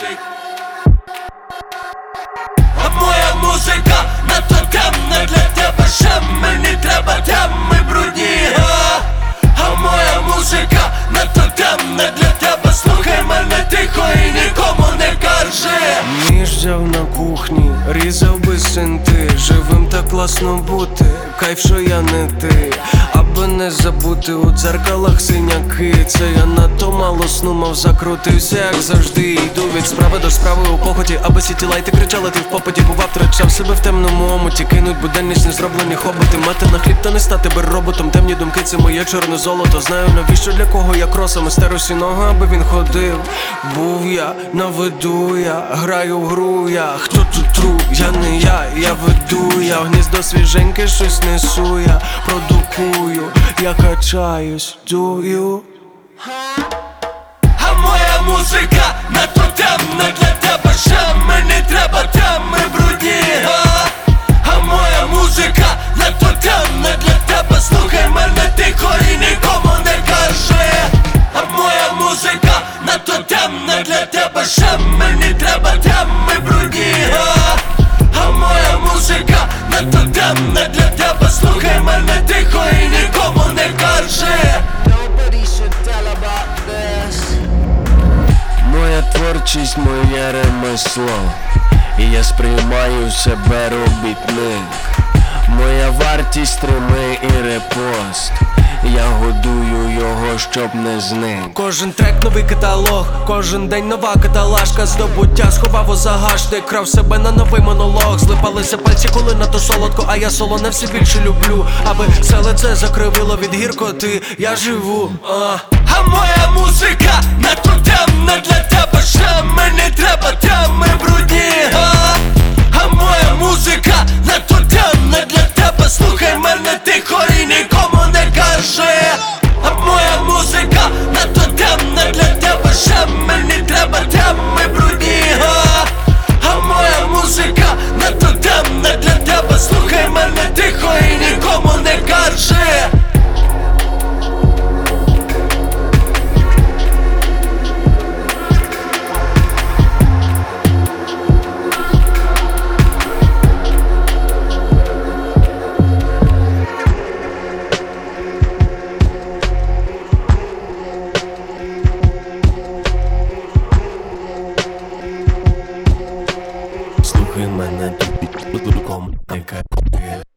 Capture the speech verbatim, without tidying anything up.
мужик. А моя музика надто темна для тебе, ще мені треба теми брудні. А, а моя музика надто темна для тебе, слухай мене тихо і нікому не кажи. Ніж взяв на кухні, різав би синти. Живим так класно бути, кайф, що я не ти. Аби не забути у дзеркалах синяки. Це я надто мало сну мав, закрутився, як завжди. Йду від справи до справи у похоті, аби сіті лайти кричали, ти в попаді. Бував, втрачав себе в темному омуті. Кинуть буденність, не зроблені хоботи. Мати на хліб та не стати би роботом. Темні думки, це моє чорне золото. Знаю навіщо, для кого я кросами стеру сіного, аби він ходив. Був я, на виду я, граю в гру я. Хто тут тру? Я не я, я веду я. В гніздо свіженьке щось несу я. Продукую, я качаюсь, дую. А моя музика надто темна для тебе, ще мені треба теми брудні. А, а моя музика надто темна для тебе, слухай мене тихо і нікому не кажи. А моя музика надто темна для тебе, ще мені треба теми брудні. А, а моя музика надто темна для тебе, слухай мене тихо і нікому не кажи. Моя творчість, моє ремесло, і я сприймаю себе робітник. Моя вартість стрими і репост, я годую його, щоб не зник. Кожен трек новий каталог, кожен день нова каталажка. Здобуття сховав у загашник, крав себе на новий монолог. Злипалися пальці, коли надто солодко, а я солоне все більше люблю. Аби все лице закривило від гіркоти, я живу. а. А моя музика надто темна для тебе, ще мені треба теми брудні. А, а моя музика надто темна для тебе, слухай мене тихо і нікому не кажи. А моя музика надто темна для тебе, ще мені треба теми брудні. А, а моя музика надто темна для тебе, слухай мене тихо і нікому не кажи. Слухай мене, тут кому не кайфує.